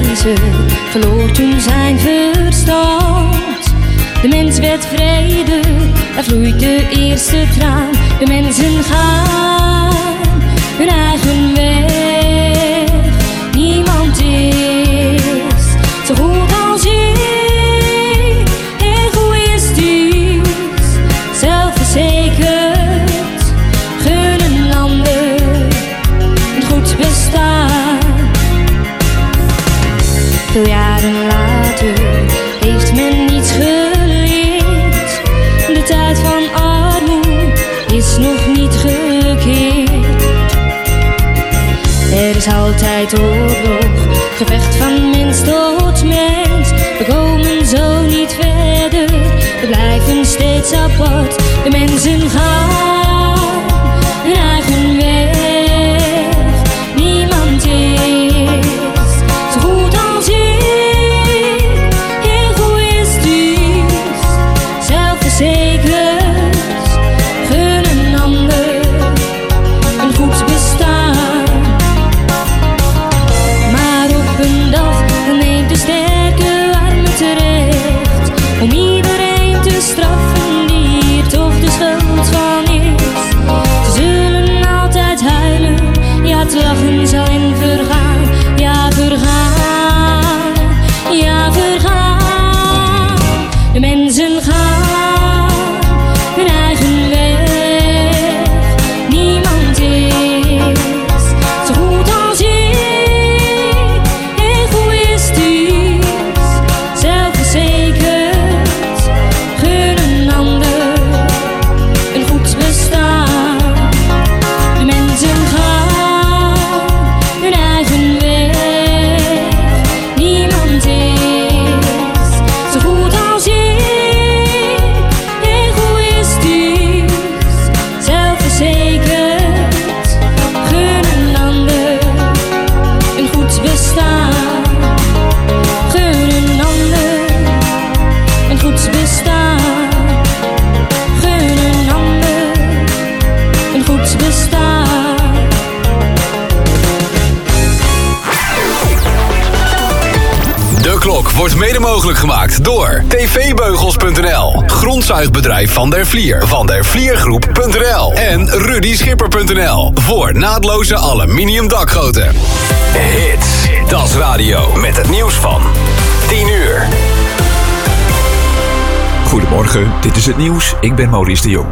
keizer verloor toen zijn verstand. De mens werd vrede, er vloeit de eerste traan. De mensen gaan hun eigen weg. Niemand is zo goed als ik. Egoïstisch, zelfverzekerd, gun een ander een goed bestaan. Veel jaren later heeft men niets geleerd. De tijd van armoede is nog niet gekeerd. Er is altijd oorlog, gevecht van mens tot mens. We komen zo niet verder, we blijven steeds apart. De mensen gaan hun eigen weg. Niemand is zo goed als ik. Egoïstisch, zelfverzekerd, gun een ander een goed bestaan. Maar op een dag neemt de sterke arme terecht om iedereen te straffen die hier toch de schuld van is. Ze zullen altijd huilen, ja het lachen zal in vergaan. Ja vergaan, ja vergaan. De mensen gaan hun eigen weg. Niemand is zo goed als ik. Egoïstisch, zelfverzekerd, gun een ander een goed bestaan. De mensen gaan hun eigen weg. Niemand is zo goed als ik. Egoïstisch, zelfverzekerd, gun een ander een goed bestaan. Gun een ander een goed bestaan. Gun een ander een goed bestaan. De klok wordt mede mogelijk gemaakt door tvbeugels.nl, grondzuigbedrijf Van der Vlier, vandervliergroep.nl en rudyschipper.nl voor naadloze aluminium dakgoten. Hits, Das Radio met het nieuws van 10 uur. Goedemorgen, dit is het nieuws. Ik ben Maurice de Jong.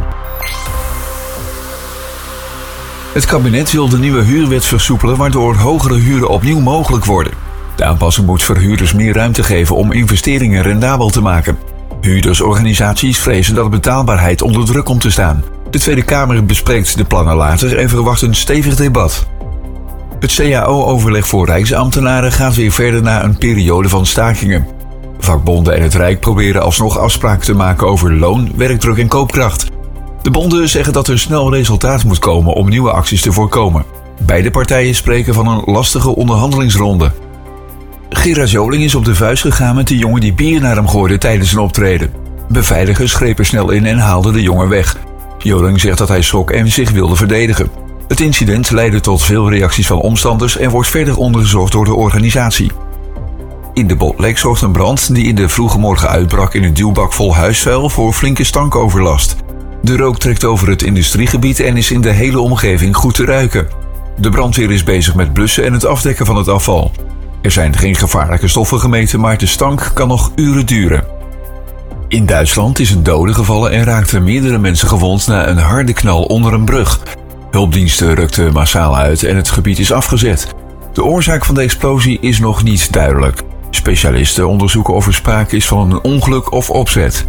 Het kabinet wil de nieuwe huurwet versoepelen, waardoor hogere huren opnieuw mogelijk worden. De aanpassing moet verhuurders meer ruimte geven om investeringen rendabel te maken. Huurdersorganisaties vrezen dat de betaalbaarheid onder druk komt te staan. De Tweede Kamer bespreekt de plannen later en verwacht een stevig debat. Het CAO-overleg voor Rijksambtenaren gaat weer verder na een periode van stakingen. Vakbonden en het Rijk proberen alsnog afspraken te maken over loon, werkdruk en koopkracht. De bonden zeggen dat er snel resultaat moet komen om nieuwe acties te voorkomen. Beide partijen spreken van een lastige onderhandelingsronde. Gerard Joling is op de vuist gegaan met de jongen die bier naar hem gooide tijdens een optreden. Beveiligers grepen snel in en haalden de jongen weg. Joling zegt dat hij schrok en zich wilde verdedigen. Het incident leidde tot veel reacties van omstanders en wordt verder onderzocht door de organisatie. In de Botlek zorgt een brand die in de vroege morgen uitbrak in een duwbak vol huisvuil voor flinke stankoverlast. De rook trekt over het industriegebied en is in de hele omgeving goed te ruiken. De brandweer is bezig met blussen en het afdekken van het afval. Er zijn geen gevaarlijke stoffen gemeten, maar de stank kan nog uren duren. In Duitsland is een dode gevallen en raakten meerdere mensen gewond na een harde knal onder een brug. Hulpdiensten rukten massaal uit en het gebied is afgezet. De oorzaak van de explosie is nog niet duidelijk. Specialisten onderzoeken of er sprake is van een ongeluk of opzet.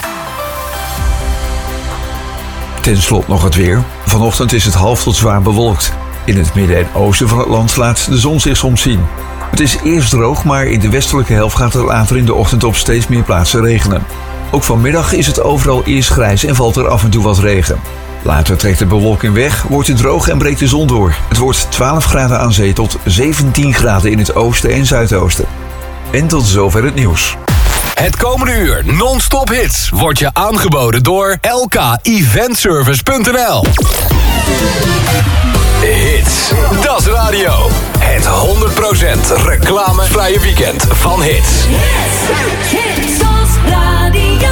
Ten slotte nog het weer. Vanochtend is het half tot zwaar bewolkt. In het midden en oosten van het land laat de zon zich soms zien. Het is eerst droog, maar in de westelijke helft gaat het later in de ochtend op steeds meer plaatsen regenen. Ook vanmiddag is het overal eerst grijs en valt er af en toe wat regen. Later trekt de bewolking weg, wordt het droog en breekt de zon door. Het wordt 12 graden aan zee tot 17 graden in het oosten en zuidoosten. En tot zover het nieuws. Het komende uur non-stop hits wordt je aangeboden door lkeventservice.nl. Hits. Dat is radio. Het 100% reclamevrije weekend van Hits. Hits als radio.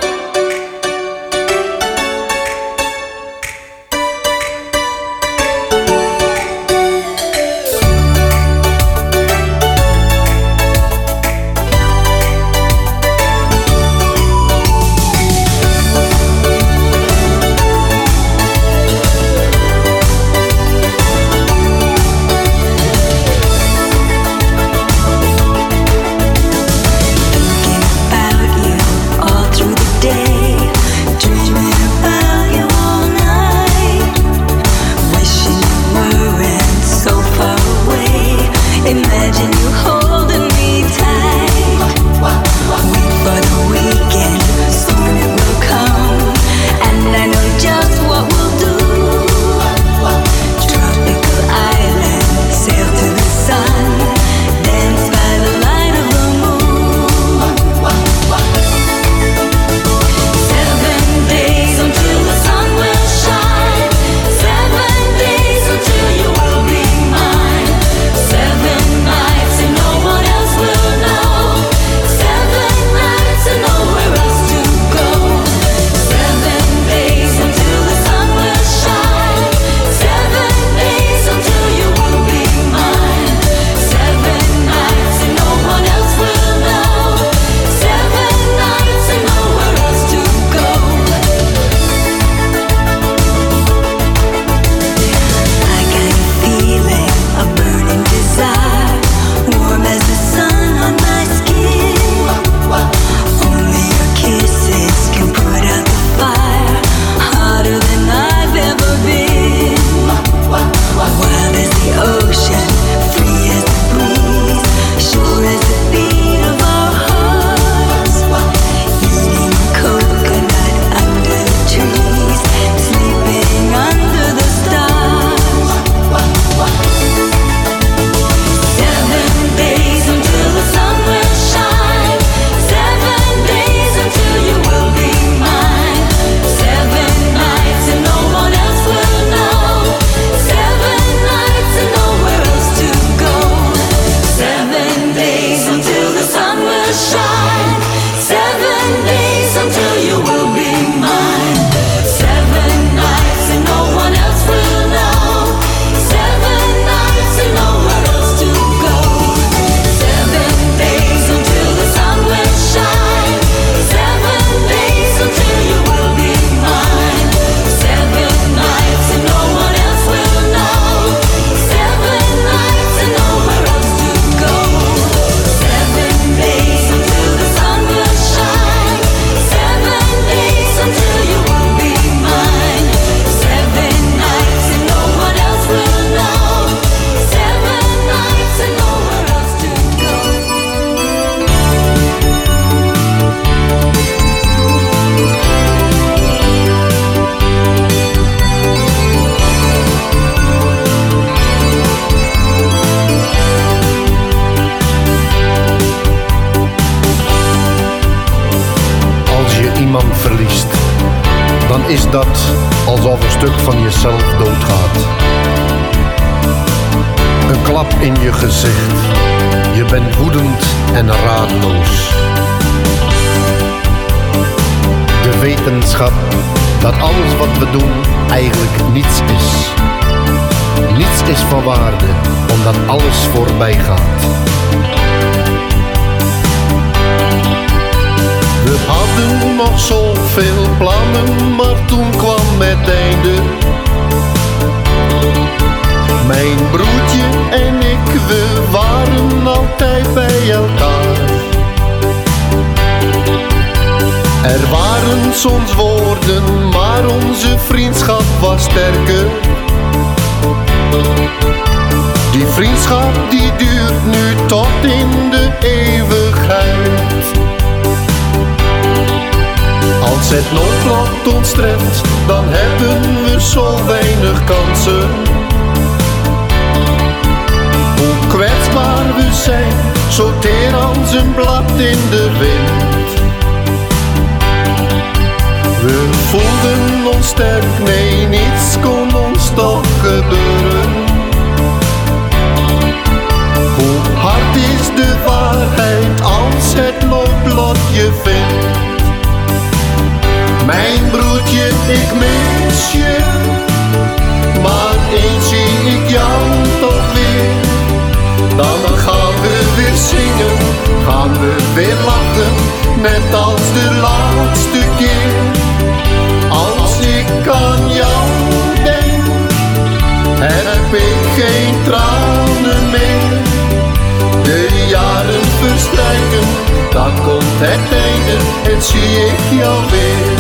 is dat alsof een stuk van jezelf doodgaat. Een klap in je gezicht, je bent woedend en raadloos. De wetenschap dat alles wat we doen eigenlijk niets is. Niets is van waarde, omdat alles voorbij gaat. We hadden nog zoveel plannen, maar toen kwam het einde. Mijn broertje en ik, we waren altijd bij elkaar. Er waren soms woorden, maar onze vriendschap was sterker. Die vriendschap die duurt nu tot in de eeuwigheid. Als het noodlot ons treft, dan hebben we zo weinig kansen. Hoe kwetsbaar we zijn, zo teer als een blad in de wind. We voelden ons sterk, nee, niets kon ons toch gebeuren. net als de laatste keer. Als ik aan jou denk, heb ik geen tranen meer. De jaren verstrijken, dan komt het einde en zie ik jou weer.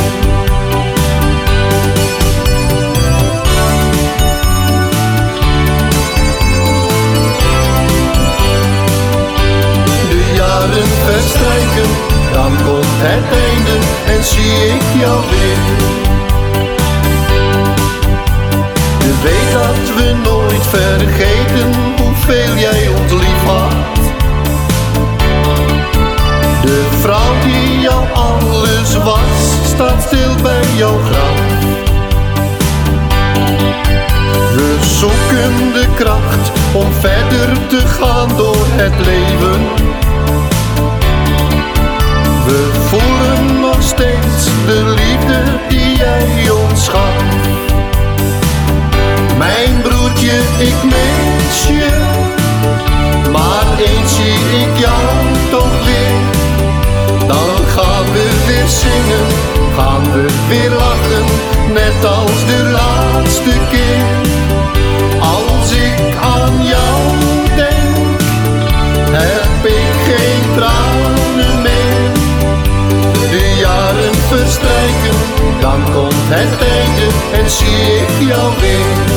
De jaren verstrijken, dan komt het einde en zie ik jou weer. Je weet dat we nooit vergeten hoeveel jij ons lief had. De vrouw die jou alles was, staat stil bij jouw graf. We zoeken de kracht om verder te gaan door het leven. We voelen nog steeds de liefde die jij ons gaf. Mijn broertje, ik mis je, maar eens zie ik jou toch weer. Dan gaan we weer zingen, gaan we weer lachen, net als de laatste keer. Als ik aan jou denk, heb ik geen tranen meer. De jaren verstrijken, dan komt het einde en zie ik jou weer.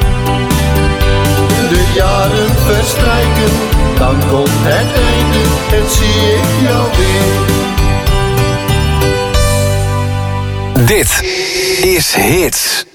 De jaren verstrijken, dan komt het einde en zie ik jou weer. Dit is Hits.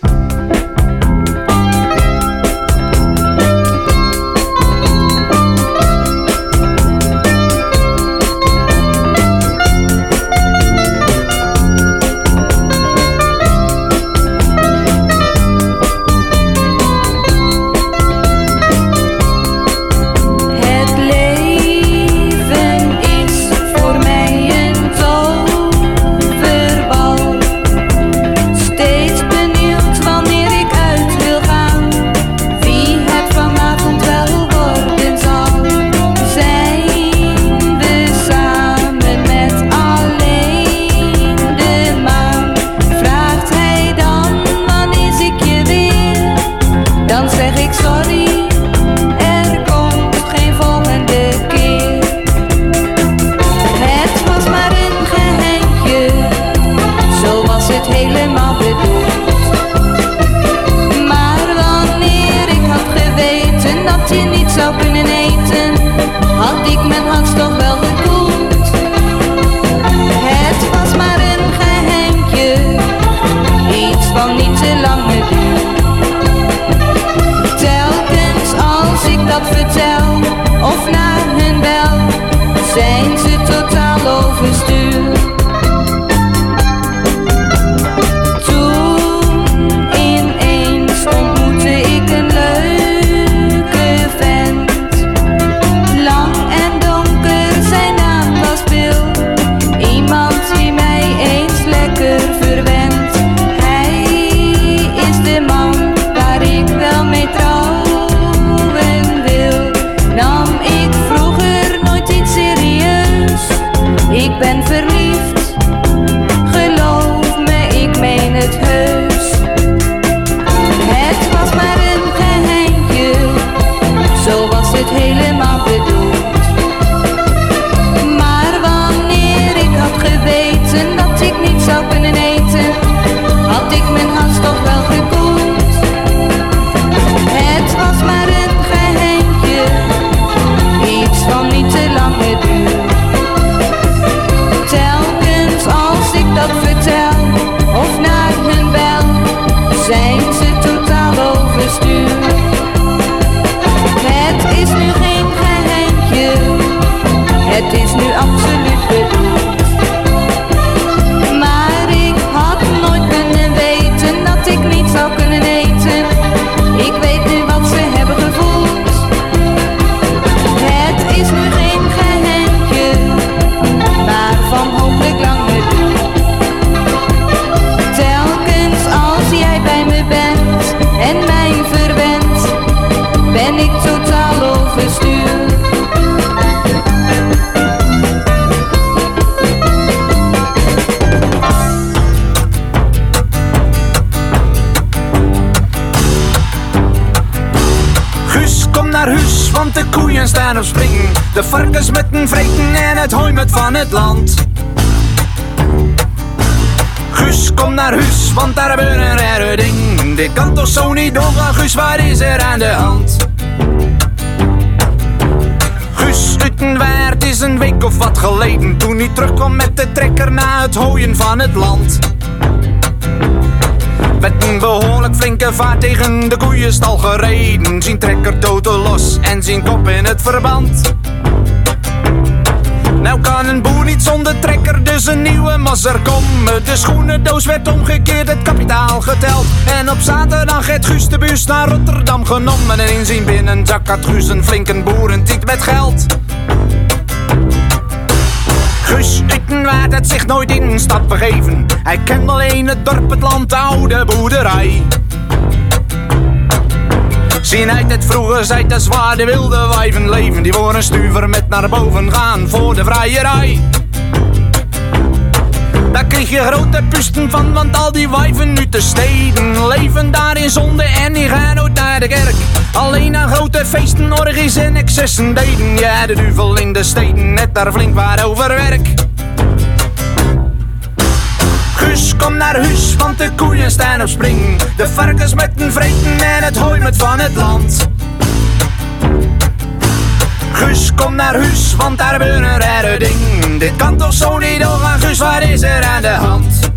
Het is nu geen geheim. koeien staan op springen, de varkens met een vreten en het hooi met van het land. Guus, kom naar huis, want daar gebeurt een rare ding. Dit kan toch zo niet doorgaan, Guus, wat is er aan de hand? Guus Utenwaard is een week of wat geleden, toen hij terugkwam met de trekker na het hooien van het land. Met een behoorlijk flinke vaart tegen de koeienstal gereden, zijn trekker totaal los en zijn kop in het verband. Nou kan een boer niet zonder trekker, dus een nieuwe masser komen. De schoenendoos werd omgekeerd, het kapitaal geteld. En op zaterdag heeft Guus de bus naar Rotterdam genomen. En in zijn binnenzak had Guus een flinke boerentiet met geld. Guus Utenwaard had zich nooit in een stad begeven. Hij kent alleen het dorp, het land, de oude boerderij. Zien uit het vroeger zijt de zwaar de wilde wijven leven. Die voor een stuver met naar boven gaan voor de vrijerij. Daar kreeg je grote pusten van, want al die wijven nu te steden leven daar in zonde en die gaan nooit naar de kerk. Alleen aan grote feesten, orgies en excessen deden. Ja, de duvel in de steden, net daar flink waar over werk. Guus, kom naar huis, want de koeien staan op spring. De varkens met een vreten en het hooi met van het land. Guus, kom naar huis, want daar gebeurt een rare ding. Dit kan toch zo niet doorgaan, Guus, wat is er aan de hand?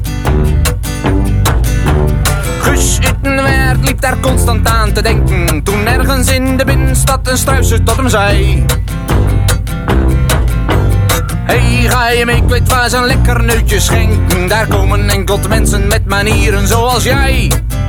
Guus Utenwaard liep daar constant aan te denken, toen ergens in de binnenstad een struisje tot hem zei: hey, ga je mee, ik weet waar ze een lekker neutje schenken. Daar komen enkel mensen met manieren zoals jij.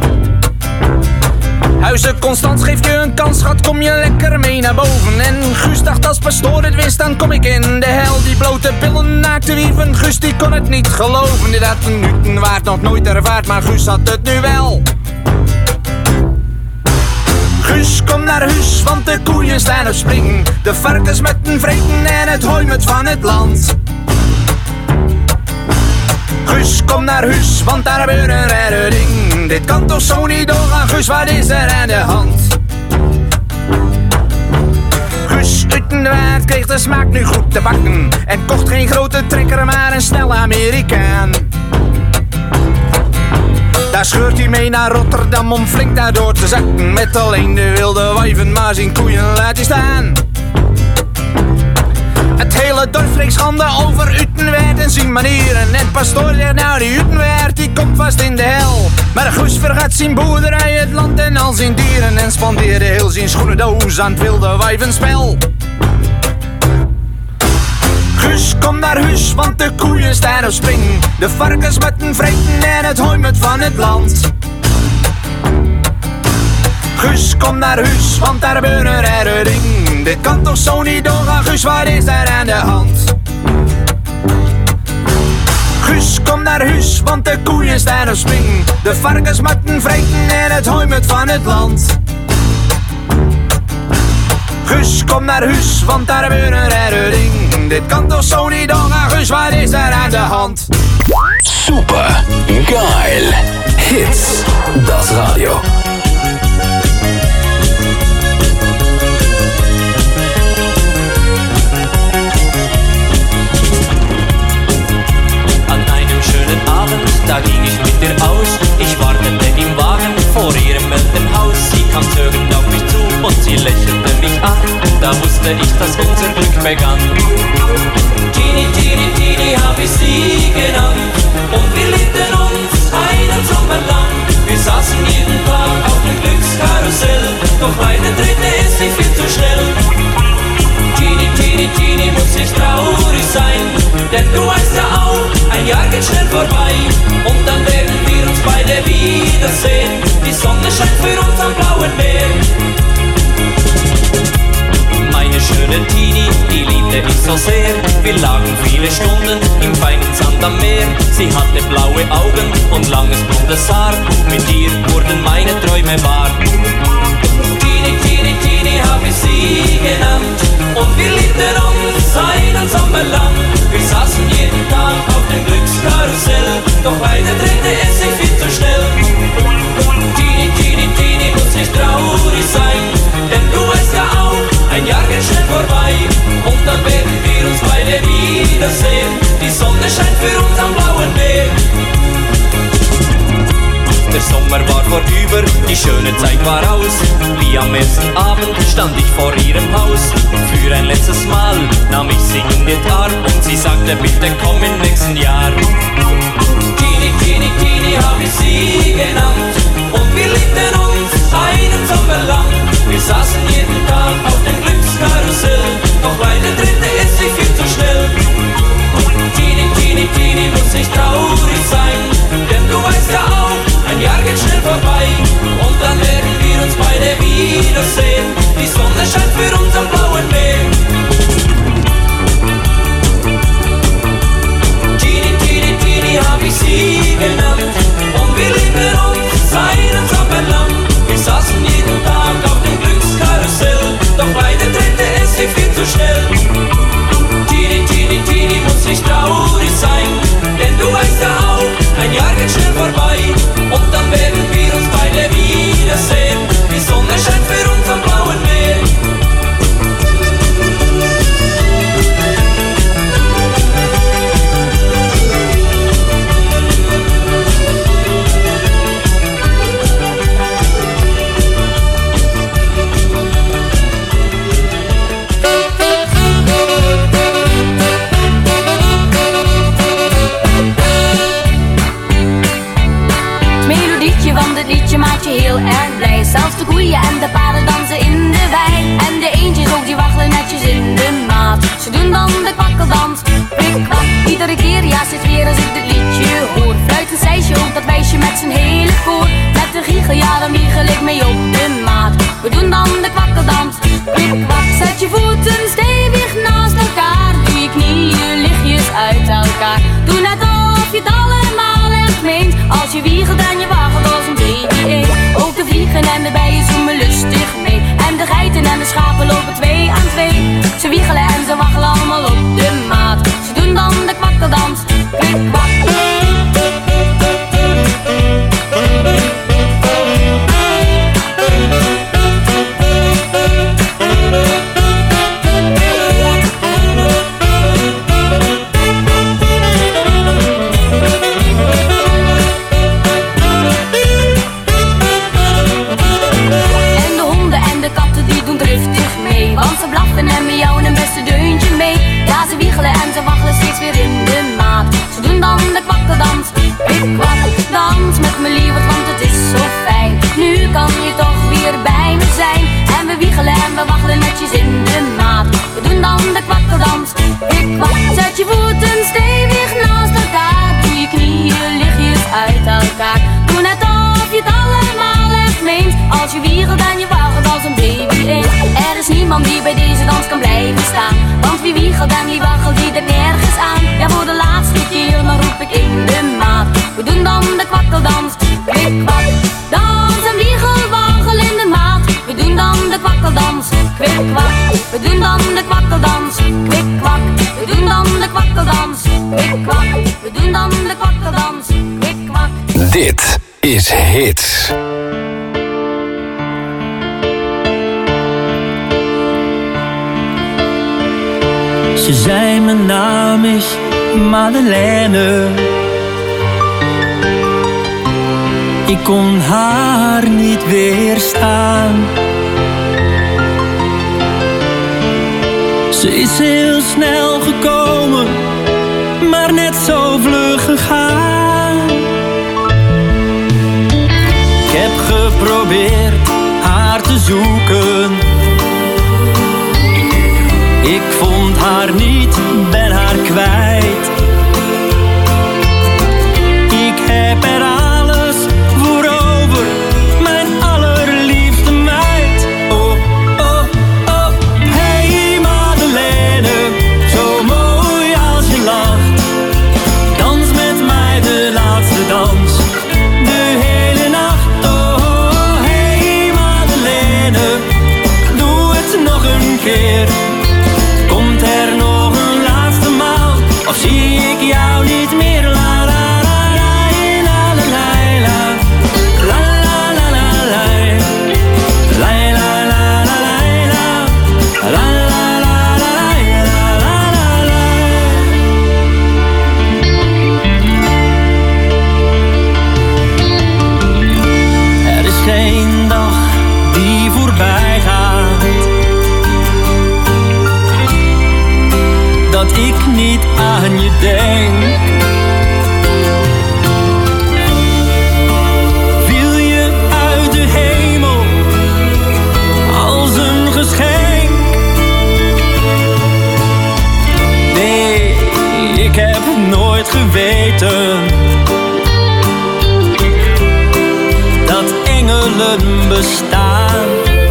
Huizen Constans geeft je een kans, schat, kom je lekker mee naar boven. En Guus dacht, als pastoor het wist, dan kom ik in de hel. Die blote pillen naakte wieven, Guus die kon het niet geloven. Dit had een Utenwaard nog nooit ervaard, maar Guus had het nu wel. Guus, kom naar huis, want de koeien staan op spring. De varkens met een vreten en het hooi met van het land. Guus, kom naar huis, want daar gebeurt een rare ding. Dit kan toch zo niet doorgaan, Guus, wat is er aan de hand? Guus Utenwaard kreeg de smaak nu goed te bakken en kocht geen grote trekker, maar een snelle Amerikaan. Daar scheurt hij mee naar Rotterdam om flink daardoor te zakken. Met alleen de wilde wijven, maar zijn koeien laat hij staan. Het hele dorp spreekt schande over Utenwaard en zijn manieren. En pastoor zegt, nou die Utenwaard die komt vast in de hel. Maar Guus vergat zijn boerderij, het land en al zijn dieren. En spandeerde heel zijn schoenendoos aan het wilde wijvenspel. Guus, kom naar huis, want de koeien staan op spring. De varkens met een vreten en het hooi met van het land. Guus, kom naar huis, want daar gebeurt een rare ding. Dit kan toch zo niet doorgaan, Guus, wat is daar aan de hand? Guus, kom naar huis, want de koeien staan op spring. De varkens met een vreten en het hooi met van het land. Guus, kom naar huis, want daar gebeurt een rare ding. Dit kan toch zo niet doorgaan, Guus, wat is daar aan de hand? Super geil. Hits, das Radio. Da ging ich mit ihr aus, ich wartete im Wagen vor ihrem Elternhaus. Sie kam zögernd auf mich zu und sie lächelte mich an. Da wusste ich, dass unser Glück begann. Teenie, Teenie, Teenie hab ich sie genannt. Und wir liebten uns einen Sommer lang. Wir saßen jeden Tag auf dem Glückskarussell, doch leider drehte es sich viel zu schnell. Teenie, Teenie, Teenie, muss ich traurig sein, denn du weißt ja auch, ein Jahr geht schnell vorbei. Und dann werden wir uns beide wiedersehen. Die Sonne scheint für uns am blauen Meer. Meine schöne Teenie, die liebte ich so sehr. Wir lagen viele Stunden im feinen Sand am Meer. Sie hatte blaue Augen und langes blondes Haar. Mit ihr wurden meine Träume wahr. Teenie, Teenie, Teenie hab ich sie genannt. Und wir liebten uns einen Sommer lang. Wir saßen jeden Tag auf dem Glückskarussell, doch leider drehte es sich viel zu schnell. Teenie, Teenie, Teenie, muss nicht traurig sein, denn du weißt ja auch, ein Jahr geht schnell Wiedersehen. Die Sonne scheint für uns am blauen Meer. Der Sommer war vorüber, die schöne Zeit war aus. Wie am ersten Abend stand ich vor ihrem Haus. Für ein letztes Mal nahm ich sie in den Arm und sie sagte, bitte komm im nächsten Jahr. Tini, Tini, Tini hab ich sie genannt und wir liebten uns einen Sommer lang. Wir saßen jeden Tag auf dem Glückskarussell, doch bei der dritte ist sie viel zu schnell. Tini, Tini, Tini muss nicht traurig sein, denn du weißt ja auch, ein Jahr geht schnell vorbei und dann werden wir uns beide wiedersehen. Die Sonne scheint für uns am blauen Meer. Tini, Tini, Tini hab ich sie genannt und wir lieben uns einen Sommer lang. Wir saßen jeden Tag auf dem Glückskarussell, doch bei der dritte ist sie viel zu schnell. Tini, Tini, Tini muss nicht traurig sein, denn du weißt ja auch, ein Jahr geht schnell vorbei und dann werden wir uns beide wiedersehen. Die Sonne scheint für uns am blauen Meer. Maakt je heel erg blij. Zelfs de koeien en de paarden dansen in de wei. En de eendjes ook, die waggelen netjes in de maat. Ze doen dan de kwakkeldans, pik kwak. Iedere keer, ja, zit weer als ik dit liedje hoor. Fluitend zei ze ook, dat wijsje met zijn hele koor. Met de giegel, ja, dan wiegel ik mee op de maat. We doen dan de kwakkeldans, pik kwak. Zet je voeten stevig naast elkaar. Doe je knieën lichtjes uit elkaar. Doe net of je het allemaal echt meent. Als je wiegelt en je waggelt als een baby eend. Ook de vliegen en de bijen zoemen lustig mee. En de geiten en de schapen lopen 2 aan 2. Ze wiegelen en ze waggelen allemaal op de maat. Ze doen dan de kwakkeldans, kwik kwak. Want ze blaffen en miauwen een beste deuntje mee. Ja, ze wiegelen en ze waggelen steeds weer in de maat. Ze doen dan de kwakkeldans, kwik kwak. Dans met me lieverd, want het is zo fijn. Nu kan je toch weer bij me zijn. En we wiegelen en we waggelen netjes in de maat. We doen dan de kwakkeldans, kwik kwak. Zet je voeten stevig naast elkaar. Doe je knieën lichtjes uit elkaar. Doe net of je het allemaal echt meent. Als je wiegelt en je waggelt als een baby eend. Er is niemand die bij deze dans kan blijven staan. Want wie wiegelt en wie waggelt, die er nergens aan. Ja, voor de laatste keer, dan roep ik in de maat. We doen dan de kwakkeldans, kwik kwak. Dans en wiegel, waggel in de maat. We doen dan de kwakkeldans, kwik kwak. We doen dan de kwakkeldans, kwik kwak. We doen dan de kwakkeldans, kwik kwak. We doen dan de kwakkeldans, kwik kwak. Dit is Hits. Ze zei mijn naam is Madeleine. Ik kon haar niet weerstaan. Ze is heel snel gekomen, maar net zo vlug gegaan. Ik heb geprobeerd haar te zoeken. Ik vond haar niet, ben haar kwijt. Ik heb er alles voor over, mijn allerliefste meid. Oh, oh, oh, hey Madeleine, zo mooi als je lacht. Dans met mij de laatste dans, de hele nacht. Oh, hey Madeleine, doe het nog een keer. Komt er nog een ik niet aan je denk. Viel je uit de hemel als een geschenk? Nee, ik heb nooit geweten dat engelen bestaan.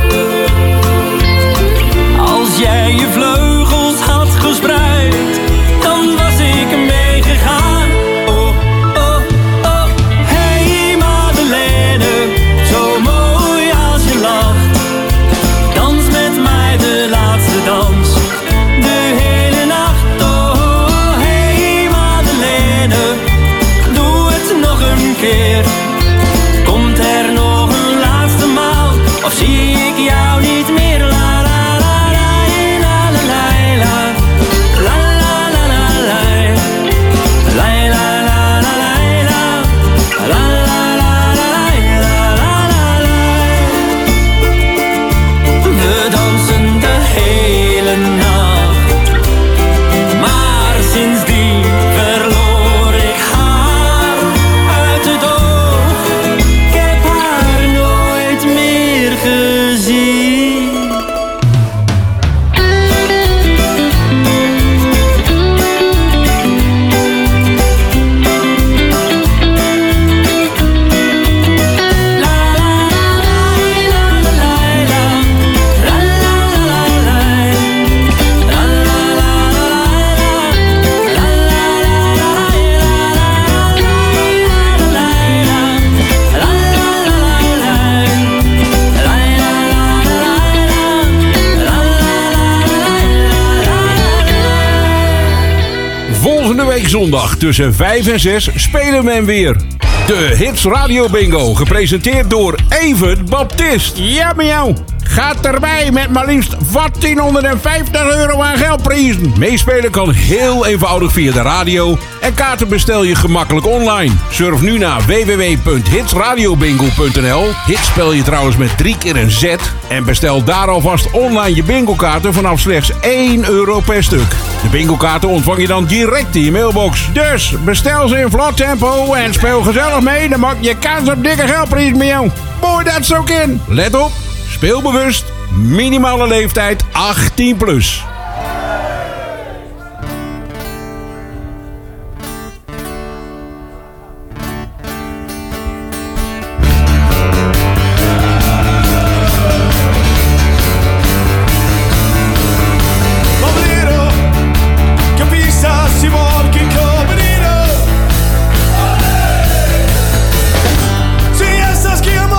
Als jij je vleugels had gespreid, dan was ik meegegaan. Oh, oh, oh, hey Madeleine, zo mooi als je lacht. Dans met mij de laatste dans, de hele nacht. Oh, hey Madeleine, doe het nog een keer. Komt er nog een laatste maal, of zie ik jou niet meer? La la la la la la la la la la la la la la la la. We dansen de hele nacht, maar sindsdien verloor ik haar uit het oog. Ik heb haar nooit meer gezien. Volgende week zondag tussen 5 en 6 spelen we hem weer. De Hits Radio Bingo, gepresenteerd door Evert Baptist. Ja, miauw. Gaat erbij met maar liefst €1450 aan geldprijzen. Meespelen kan heel eenvoudig via de radio en kaarten bestel je gemakkelijk online. Surf nu naar www.hitsradiobingo.nl. Hits spel je trouwens met 3 keer een Z. En bestel daar alvast online je bingo-kaarten vanaf slechts €1 per stuk. De bingo-kaarten ontvang je dan direct in je mailbox. Dus bestel ze in vlot tempo en speel gezellig mee. Dan maak je kans op dikke geldprijs met jou. Mooi dat zo in. Let op. Speel bewust, minimale leeftijd 18 plus.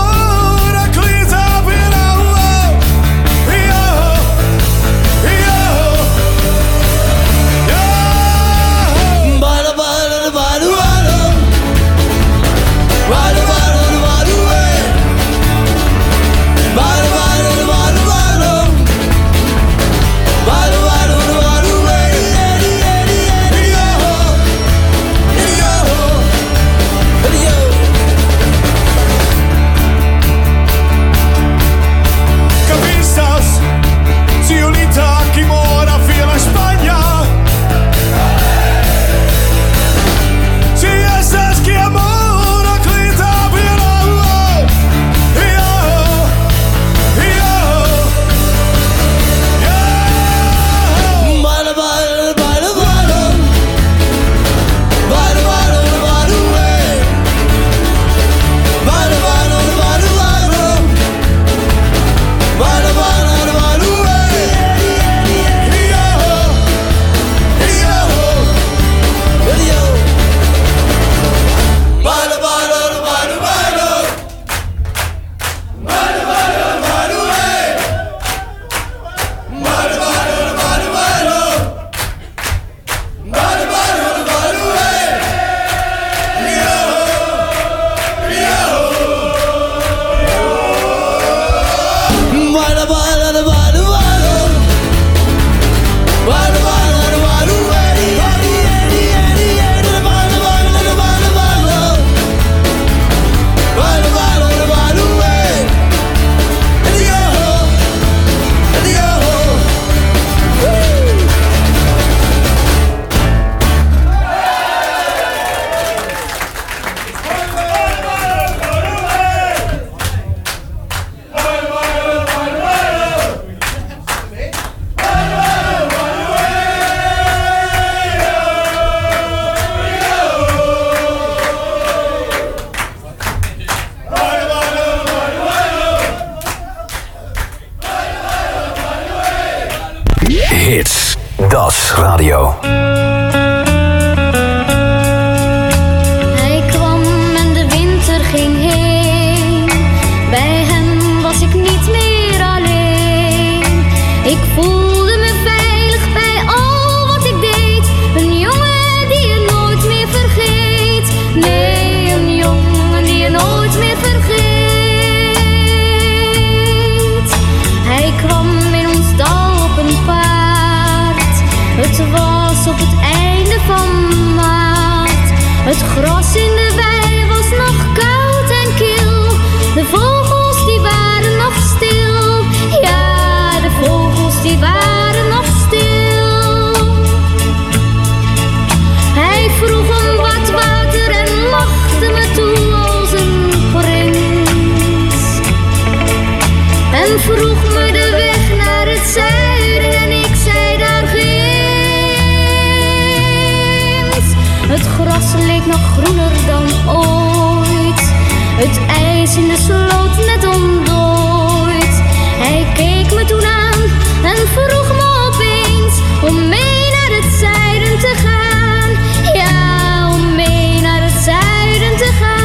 Yeah. Radio. Hij kwam en de winter ging heen. Bij hem was ik niet meer alleen. Ik voelde me veilig bij al wat ik deed. Een jongen die je nooit meer vergeet. Nee, een jongen die je nooit meer vergeet. Hij kwam in ons dal op een paard. Het was op het einde van maart. Het gras in de wei was nog koud en kil. De vogels die waren nog stil. Ja, de vogels die waren nog stil. Hij vroeg om wat water en lachte me toe als een prins. En vroeg me de weg naar het zuiden en ik zei daar ginds. Het gras leek nog groener dan ooit. Het ijs in de sloot net ontdooid. Hij keek me toen aan en vroeg me opeens om mee naar het zuiden te gaan. Ja, om mee naar het zuiden te gaan.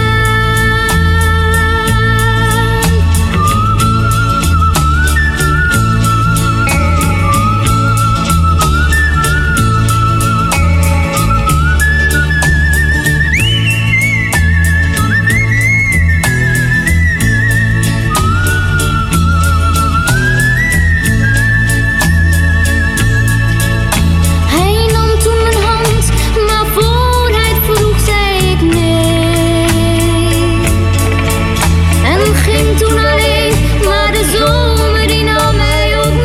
Hij nam toen mijn hand, maar voor hij het vroeg zei ik nee. En ging toen alleen, maar de zomer die nam mij ook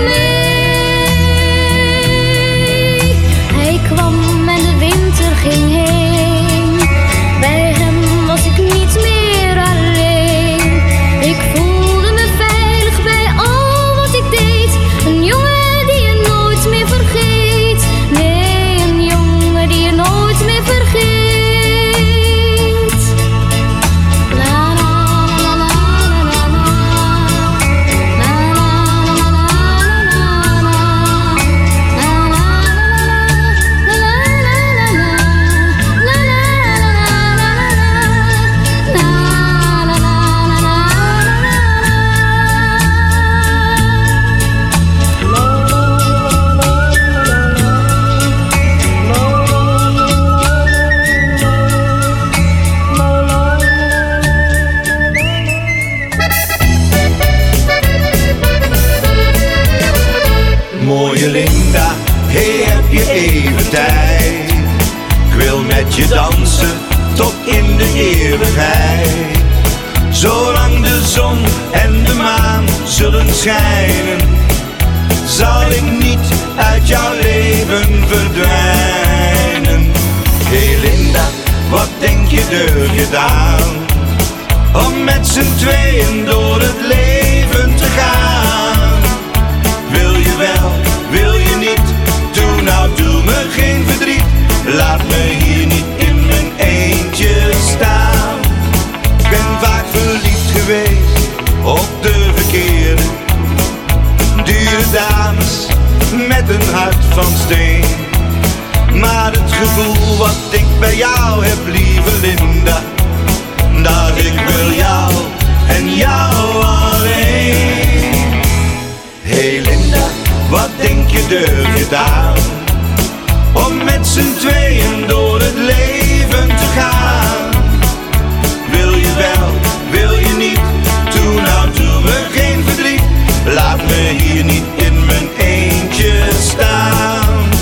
mee. Hij kwam en de winter ging heen. Bij hem was ik niet meer alleen. Ik voelde me veilig bij al wat ik deed. Een jongen die je nooit meer vergeet. Nee, een jongen die je nooit meer vergeet. La la la la la la la Mooie Linda, hey, heb je even tijd? Ik wil met je dansen tot in de eeuwigheid. Zolang de zon en de maan zullen schijnen, zal ik niet uit jouw leven verdwijnen. Hey Linda, wat denk je durf je aan? Om met z'n tweeën door het leven te gaan. Wil je wel, wil je niet? Doe nou, doe me geen verdriet. Laat me hier niet in mijn eentje staan. Ik ben vaak verliefd geweest op de verkeerde. Dure dames met een hart van steen. Maar het gevoel wat ik bij jou heb, lieve Linda, dat ik wil jou en jou alleen. Hey Linda, wat denk je durf je het aan? Om met z'n tweeën door het leven te gaan. Wil je wel, wil je niet? Doe nou, doe me geen verdriet. Laat me hier niet in mijn eentje staan.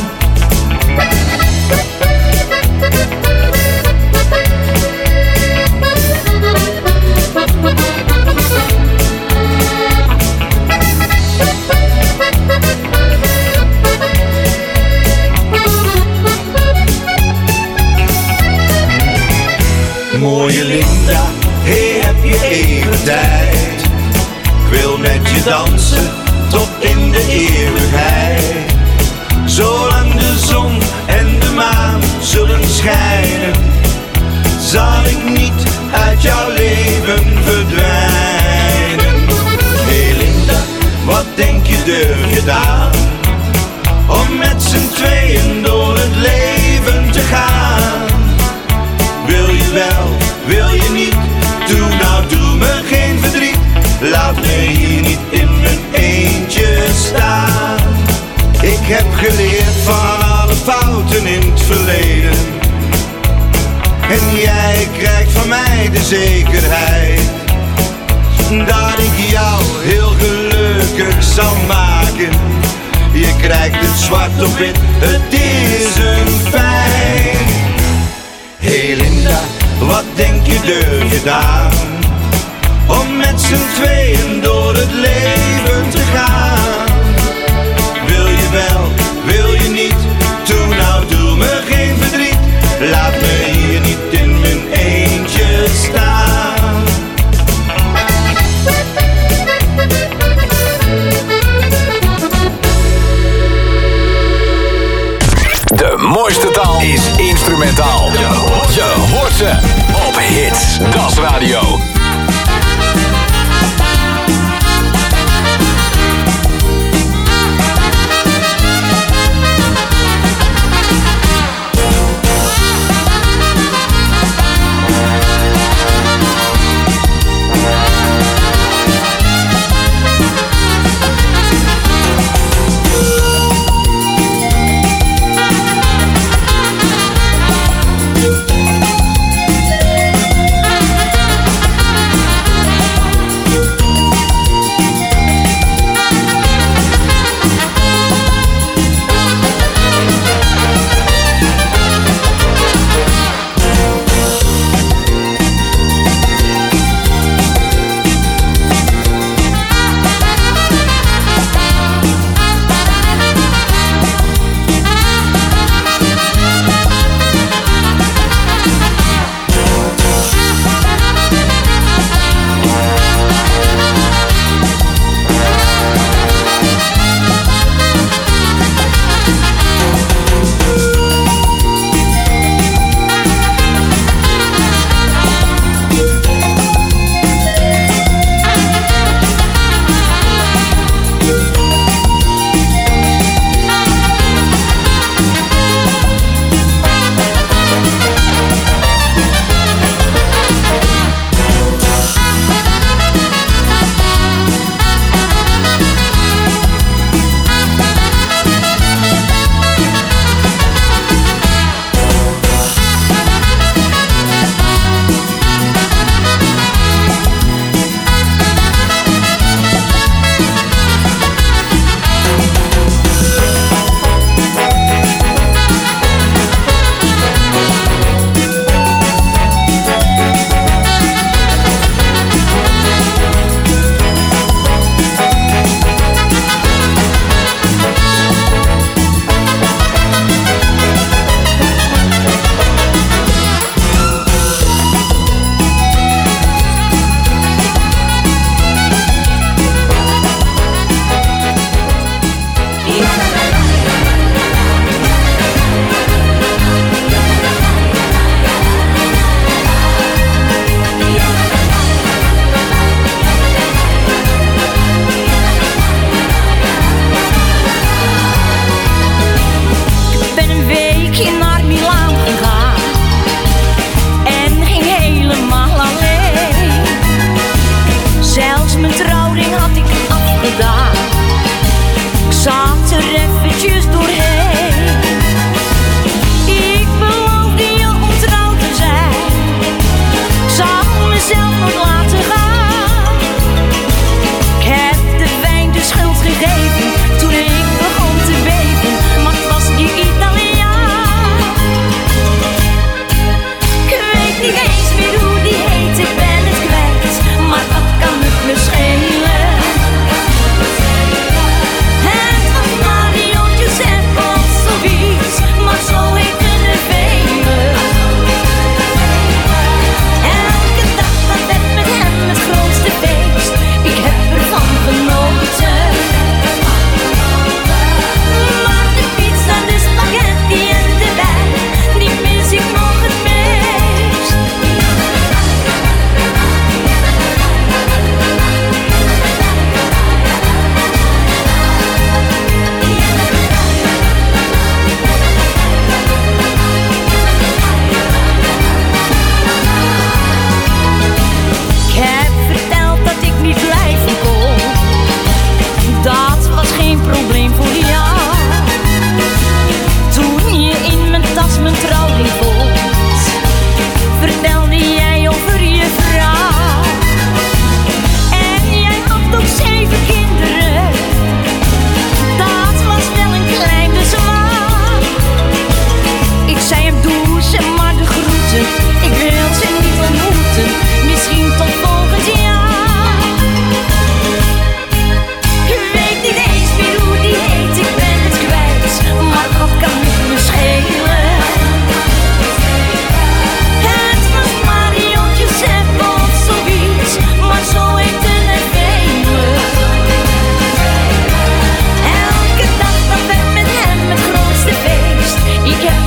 Mooie Linda, hey, heb je even tijd? Ik wil met je dansen tot in de eeuwigheid. Zolang de zon en de maan zullen schijnen, zal ik niet uit jouw leven verdwijnen. Hey Linda, wat denk je durf je het aan? Om met z'n tweeën door verleden. En jij krijgt van mij de zekerheid dat ik jou heel gelukkig zal maken. Je krijgt het zwart op wit, het is een feit. Hey Linda, wat denk je, durf je aan om met z'n tweeën door het leven te gaan? Wil je wel, wil je niet, doe nou, doe me geen verdriet. Laat me hier niet in mijn eentje staan. De mooiste taal is instrumentaal. Je hoort ze op Hits. Das Radio.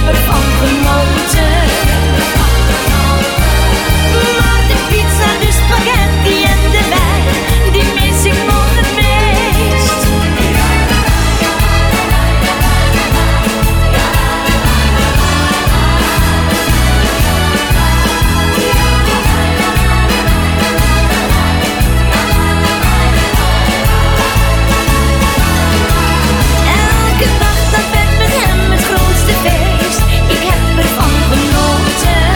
ervan genoten. Maar de pizza, de spaghetti en de wijn, die mis ik nog het meest. Elke dag dat werd met hem het grootste feest. Ik heb ervan genoten.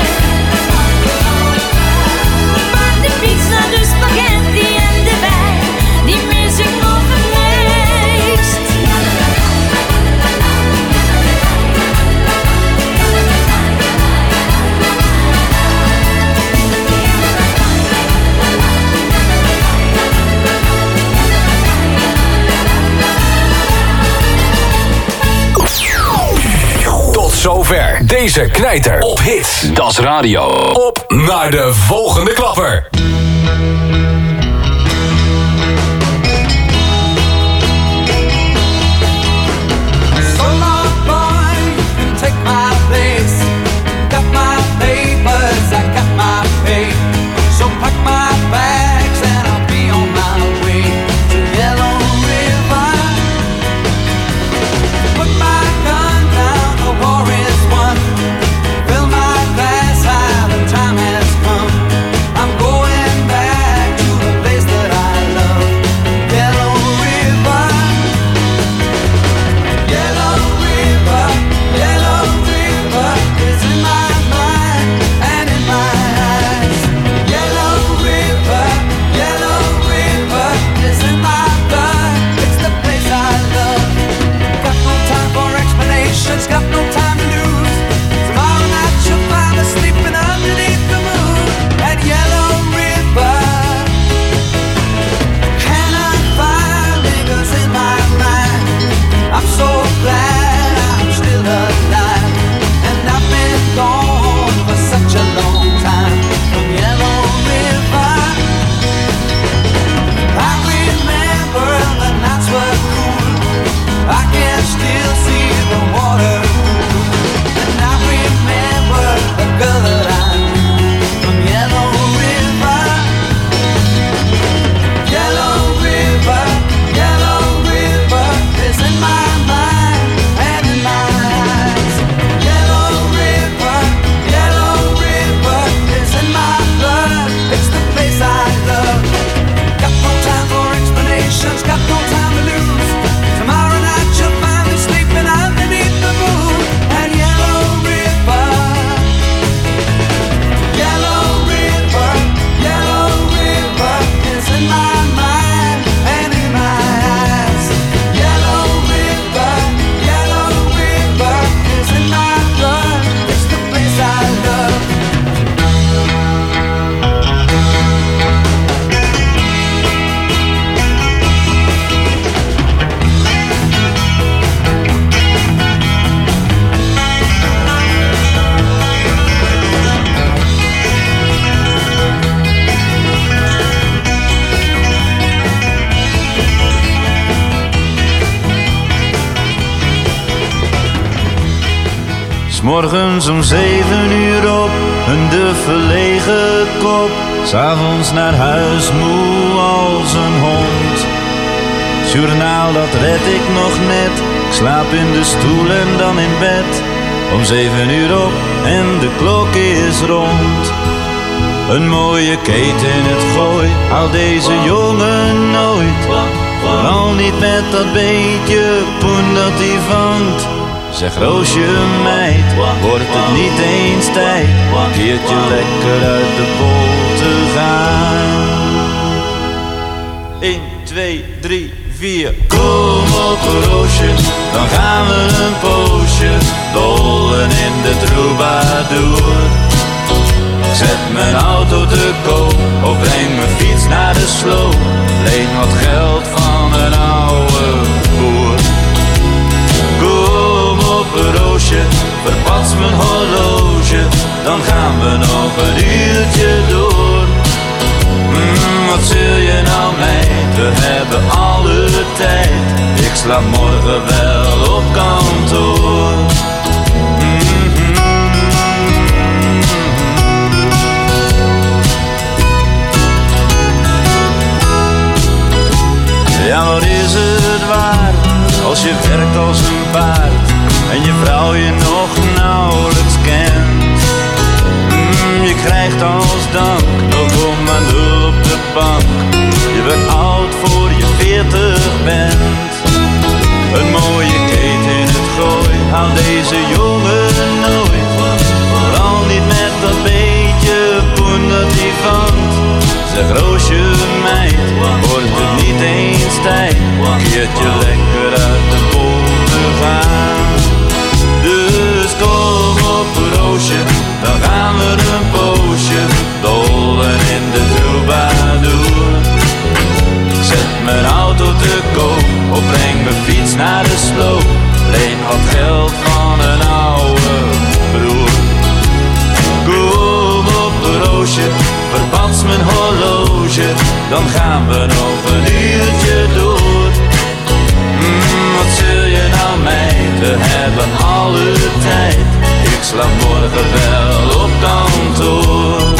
Maar de pizza, de spaghetti en de wijn, die mis ik nog het meest. Tot zover deze knijter op Hits. Das Radio. Op naar de volgende klapper. So long, boy, you take my place. Got my papers, I got my pay. So pack my bags and I'll be on my way to Yellow River. Put my gun down, the war is won. Fill my glass high, the time has come. I'm going back to the place that I love, Yellow River. Yellow River, Yellow River is in my mind and in my eyes. Yellow River is in my blood. It's the place I love. Got no time for explanations, got no time to lose. Tomorrow night you'll find me sleeping underneath the moon at Yellow River. Cannon fire lingers in my mind. I'm so glad I'm still alive, and I've been gone for such a long time from Yellow River. I remember the nights were cool. I can still see the water pool, and I remember the girl that I knew from Yellow River. Yellow River is in my mind and in my eyes. Yellow River is in my blood. It's the place I love. Got no time for explanations, got no time to lose. Tomorrow night you'll find me sleeping underneath the moon at Yellow River. Yellow River is in my mind and in my eyes. Yellow River is in my blood. It's the place I love. S'morgens om 7 uur op, de verlegen kop. S'avonds naar huis, moe als een hond. Journaal, dat red ik nog net. Ik slaap in de stoel en dan in bed. Om 7 uur op en de klok is rond. Een mooie keten in het gooi, haal deze jongen nooit. Vooral niet met dat beetje poen dat hij vangt. Zeg Roosje meid, wordt het niet eens tijd een keertje lekker uit de bol te gaan. 1, 2, 3, 4. Kom op Roosje, dan gaan we een poosje dollen in de troubadour. Ik zet mijn auto te koop of breng mijn fiets naar de sloop. Leen wat geld van een oude boer. Kom op Roosje, verpats mijn horloge, dan gaan we nog een uurtje door. Wat zul je nou meid, we hebben alle tijd. Ik slaap morgen wel op kantoor. deze jongen nooit. Vooral niet met dat beetje poen dat hij vond. Zeg Roosje meid, wordt het niet eens tijd? Keertje lekker uit de polder gaan. Dus kom op Roosje, dan gaan we een poosje dolen in de troubadour. Zet mijn auto te koop, of breng mijn fiets naar de sloop. Leen wat geld van een oude broer. Kom op Roosje, verpats mijn horloge, dan gaan we nog een uurtje door. Wat zul je nou meid, we hebben alle tijd. Ik slaap morgen wel op kantoor.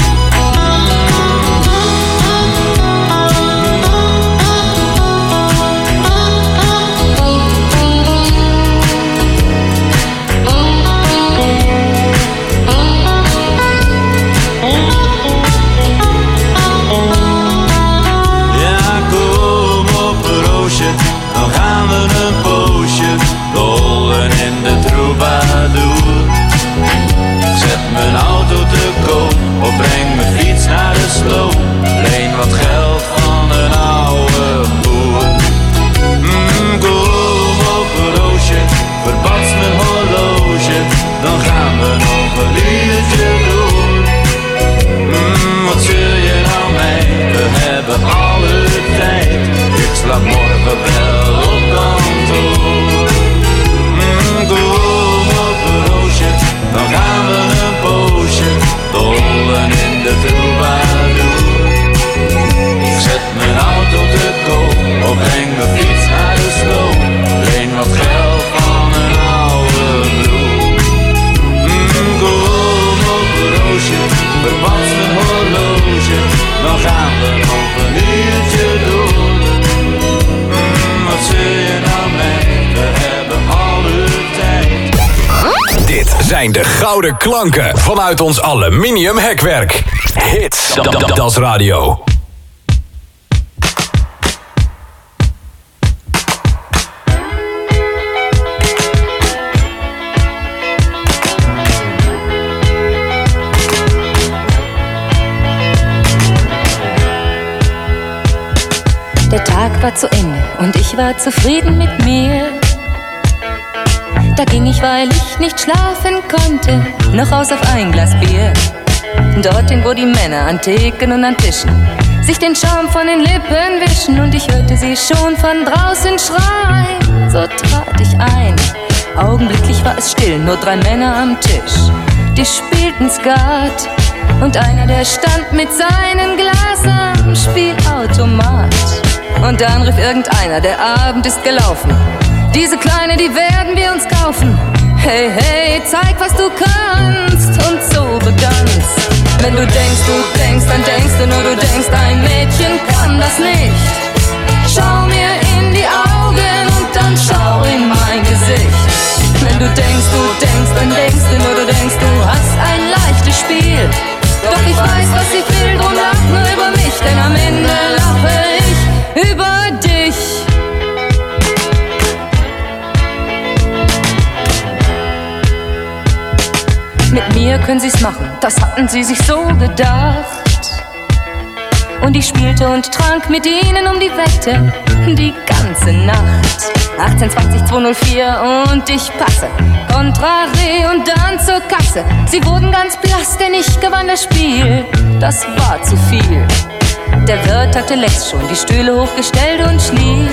Dan gaan we een poosje dolen in de troubadour. Zet mijn auto te koop, of breng mijn fiets naar de sloop. Leen wat geld van een oude boer. Kom op Roosje, verpats mijn horloge, dan gaan we nog een uurtje door. Wat zul je nou mee, we hebben alle tijd. Ik slaap morgen wel op kantoor. Kom op Roosje, dan gaan we een poosje dolen in de troubadour. Zet mijn auto te koop, of breng mijn fiets naar de sloop. Leen wat geld van een oude broer. Kom op Roosje, verpats mijn horloge, dan gaan we nog een uurtje door. Wat zul je nou mee, we hebben alle tijd. Dit zijn de gouden klanken vanuit ons aluminium hekwerk. Hits, das radio. Der Tag war zu Ende und ich war zufrieden mit mir. Da ging ich, weil ich nicht schlafen konnte, noch aus auf ein Glas Bier. Dorthin, wo die Männer an Theken und an Tischen sich den Schaum von den Lippen wischen, und ich hörte sie schon von draußen schreien. So trat ich ein, augenblicklich war es still, nur 3 Männer am Tisch. Die spielten Skat und einer, der stand mit seinem Glas am Spielautomat. Und dann rief irgendeiner, der Abend ist gelaufen. Diese Kleine, die werden wir uns kaufen. Hey, hey, zeig, was du kannst. Und so begann's. Wenn du denkst, dann denkst du nur, du denkst, ein Mädchen kann das nicht. Schau mir in die Augen und dann schau in mein Gesicht. Wenn du denkst, dann denkst du nur, du denkst, du hast ein leichtes Spiel. Doch ich weiß, was ich will, drum lach nur über mich, denn am Ende lache ich über dich. Mit mir können sie's machen, das hatten sie sich so gedacht. Und ich spielte und trank mit ihnen um die Wette die ganze Nacht. 18, 20, 204 und ich passe. Contraré und dann zur Kasse. Sie wurden ganz blass, denn ich gewann das Spiel. Das war zu viel. Der Wirt hatte längst schon die Stühle hochgestellt und schlief.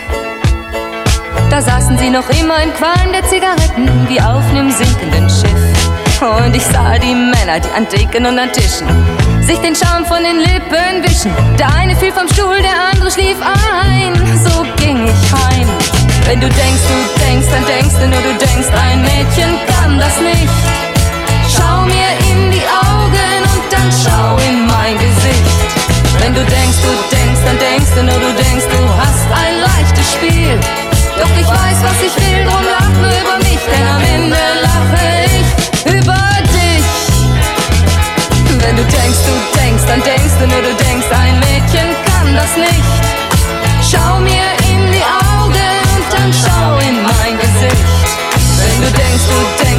Da saßen sie noch immer im Qualm der Zigaretten, wie auf nem sinkenden Schiff. Und ich sah die Männer, die an Theken und an Tischen sich den Schaum von den Lippen wischen. Der eine fiel vom Stuhl, der andere schlief ein. So ging ich heim. Wenn du denkst, dann denkst du nur, du denkst, ein Mädchen kann das nicht. Schau mir in die Augen und dann schau in mein Gesicht. Wenn du denkst, dann denkst du nur, du denkst, du hast ein leichtes Spiel. Doch ich weiß, was ich will, drum lach nur über mich, denn am Ende lache ich über dich. Wenn du denkst, dann denkst du nur, du denkst, ein Mädchen kann das nicht. Schau mir in die Augen und dann schau in mein Gesicht. Wenn du denkst,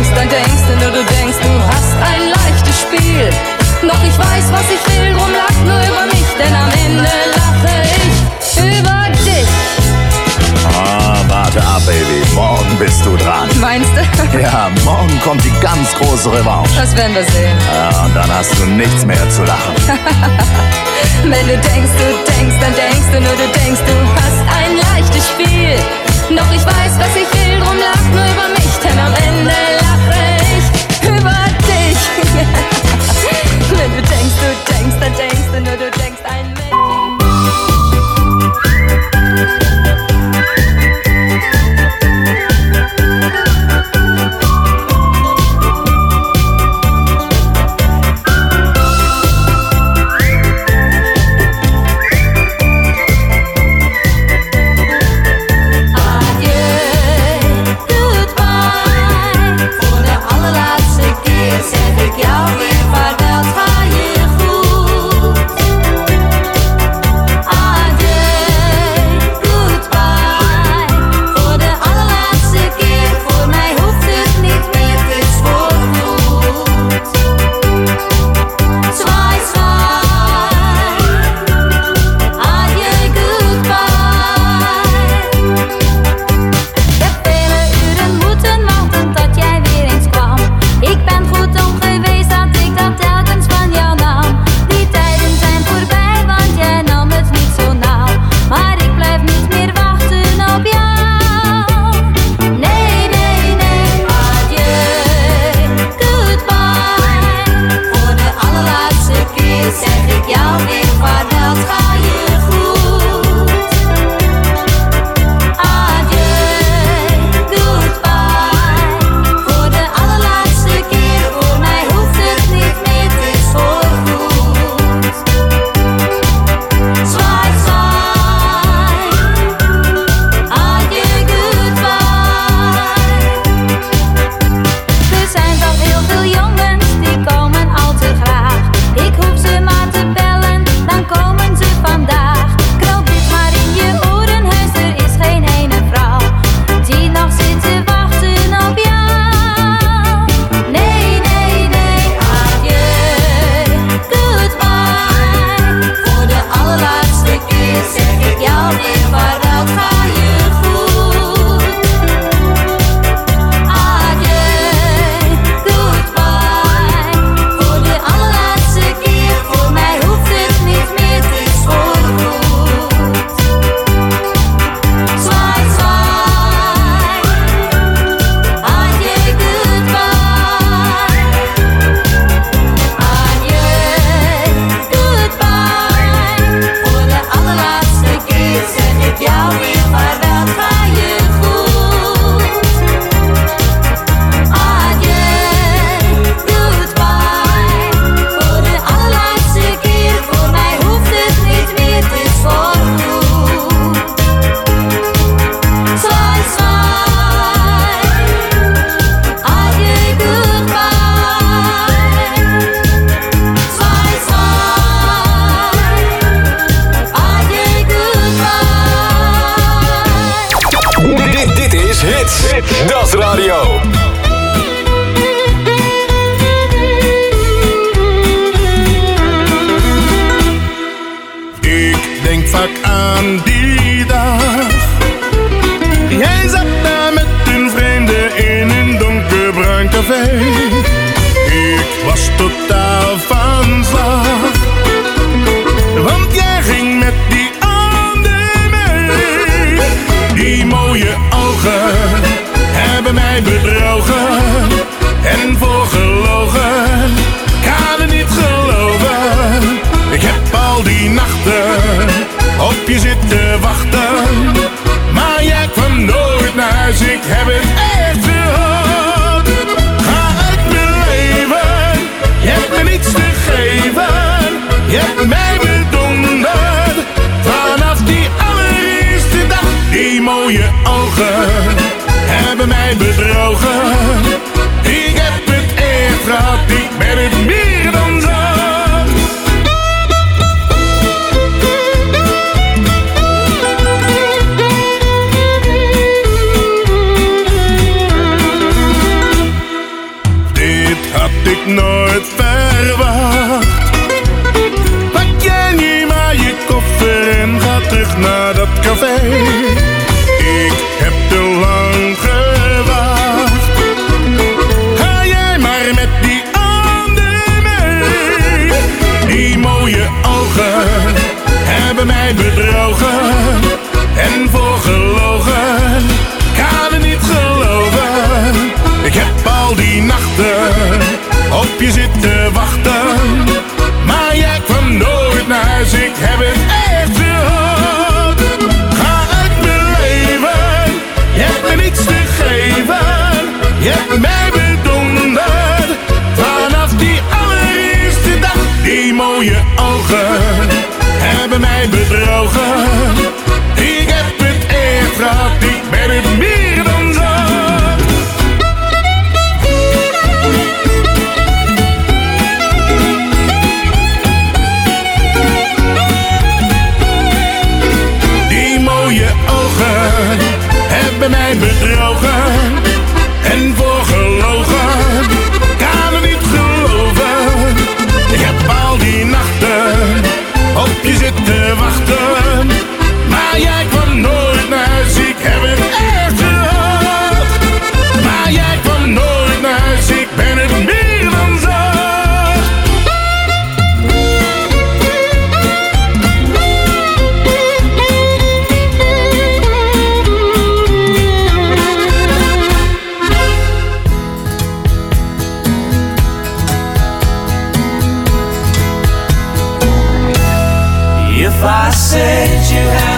Morgen kommt die ganz große Revanche. Das werden wir sehen. Ja, und dann hast du nichts mehr zu lachen. Wenn du denkst, dann denkst du nur, du denkst, du hast ein leichtes Spiel. Doch ich weiß, was ich will, drum lach nur über mich, denn am Ende lache ich über dich. Wenn du denkst, dann denkst du nur, du denkst ein Mädchen. Das Radio. Ik denk vaak aan die dag. Jij zat daar met een vreemde in een donkerbruin café. Ik was totaal van slag, want jij ging met die ander mee. Die mooie ogen hebben mij bedrogen en voorgelogen. Ik kan het niet geloven. Ik heb al die nachten op je zitten wachten, maar jij kwam nooit naar huis. Ik heb het echt gehad. Ga uit mijn leven, je hebt me niets te geven. Je hebt mij bedonderd vanaf die allereerste dag. Die mooie ogen hebben mij bedrogen. Ik heb het echt gehad, ik ben het meer dan zo. Dit had ik nooit verwacht. Pak jij nu maar je koffer en ga terug naar dat café. Ik heb te lang gewacht. mij bedrogen en voorgelogen. Ik kan het niet geloven. Ik heb al die nachten op je zitten wachten. Maar jij kwam nooit naar huis, ik heb het echt gehad. Ga uit mijn leven, je hebt me niets te geven. Je hebt mij bedonderd, vanaf die allereerste dag. Die mooie ogen hebben mij bedrogen. Ik heb het echt gehad, ik ben het meer dan zo. Die mooie ogen hebben mij bedrogen en voorgelogen. Kan het niet geloven. Ik heb al die nachten op je zitten wachten. Maar jij kwam nooit naar huis, ik heb het echt gehad. Maar jij kwam nooit naar huis, ik ben het meer dan zo. If I said you had